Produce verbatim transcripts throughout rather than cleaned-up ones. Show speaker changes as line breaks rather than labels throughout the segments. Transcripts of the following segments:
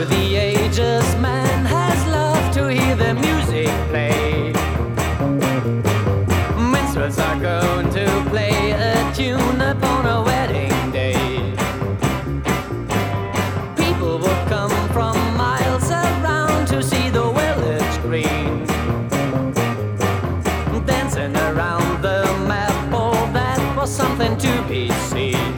Through the ages, man has loved to hear the music play. Minstrels are going to play a tune upon a wedding day. People would come from miles around to see the village green, dancing around the maypole. That was something to be seen.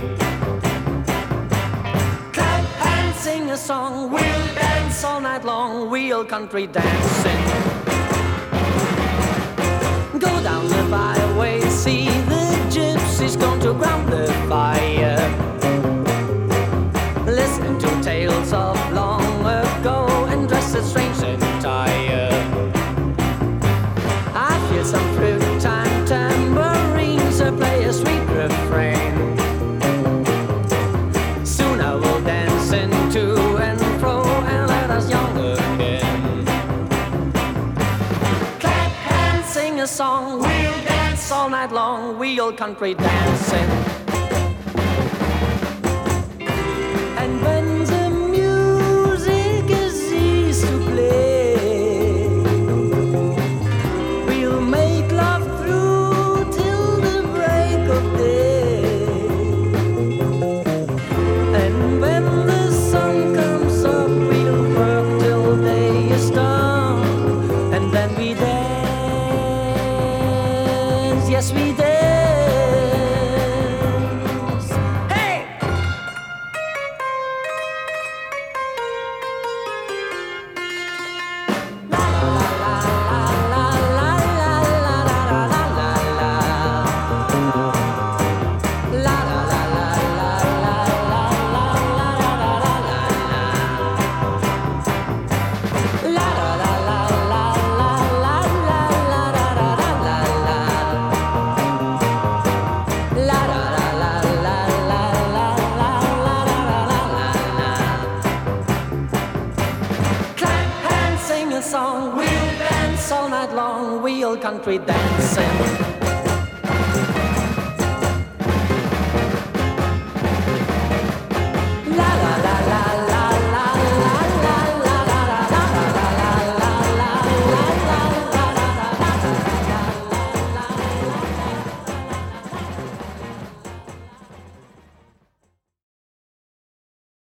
Clap hands, sing a song, we'll dance all night long, real country dancing. Go down the byway, see the gypsies going to ground the fire. Listen to tales of long ago and dress as strange attire. I feel some fruit-time tambourines play a sweet refrain. Soon I will dance into and fro and let us young again. Clap hands, sing a song, we'll dance all night long, real country dancing. And when the music is eased to play, we'll make love through till the break of day. And when the sun comes up, we'll work till day is done. And then we dance, yes we dance. Hey! La la la la la la la la la la. La la la la la la la la la la la la. La la la la la la la la la la la la la. La la la la la la la la la la la la. Clap hands, sing a song, we'll dance all night long, real country dancing.